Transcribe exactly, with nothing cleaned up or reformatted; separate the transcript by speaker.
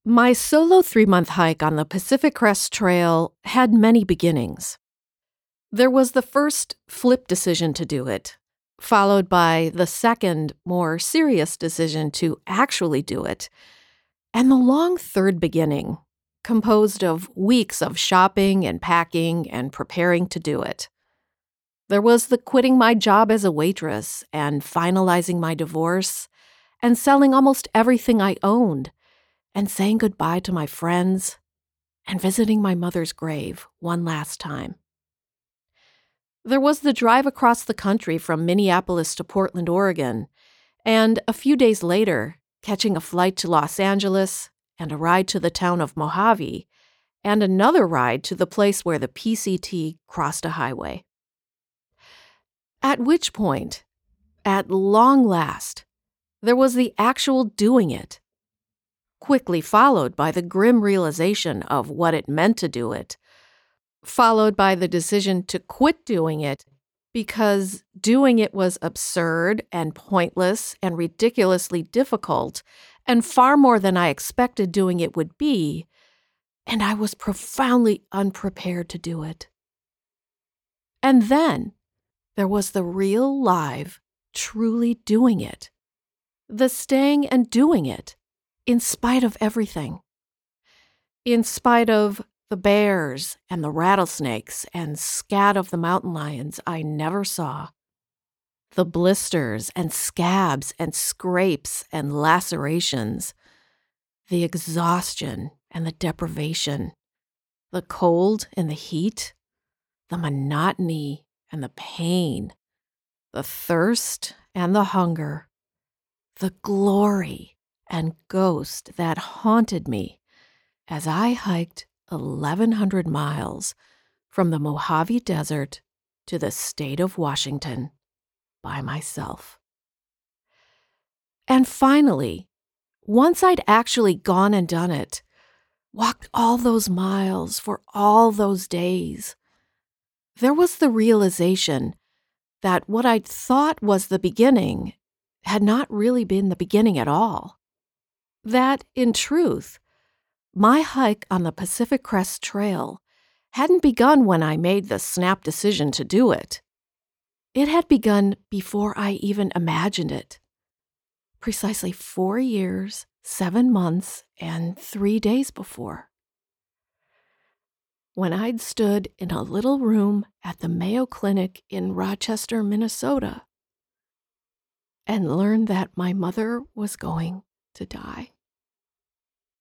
Speaker 1: My solo three-month hike on the Pacific Crest Trail had many beginnings. There was the first flip decision to do it, followed by the second, more serious decision to actually do it, and the long third beginning, composed of weeks of shopping and packing and preparing to do it. There was the quitting my job as a waitress and finalizing my divorce and selling almost everything I owned and saying goodbye to my friends and visiting my mother's grave one last time. There was the drive across the country from Minneapolis to Portland, Oregon, and a few days later, catching a flight to Los Angeles and a ride to the town of Mojave, and another ride to the place where the P C T crossed a highway. At which point, at long last, there was the actual doing it, quickly followed by the grim realization of what it meant to do it, followed by the decision to quit doing it because doing it was absurd and pointless and ridiculously difficult and far more than I expected doing it would be, and I was profoundly unprepared to do it. And then there was the real, live, truly doing it, the staying and doing it, in spite of everything. In spite of the bears and the rattlesnakes and scat of the mountain lions I never saw. The blisters and scabs and scrapes and lacerations. The exhaustion and the deprivation. The cold and the heat. The monotony and the pain. The thirst and the hunger. The glory and ghost that haunted me as I hiked eleven hundred miles from the Mojave Desert to the state of Washington by myself. And finally, once I'd actually gone and done it, walked all those miles for all those days, there was the realization that what I'd thought was the beginning had not really been the beginning at all. That, in truth, my hike on the Pacific Crest Trail hadn't begun when I made the snap decision to do it. It had begun before I even imagined it. Precisely four years, seven months, and three days before. When I'd stood in a little room at the Mayo Clinic in Rochester, Minnesota, and learned that my mother was going to die.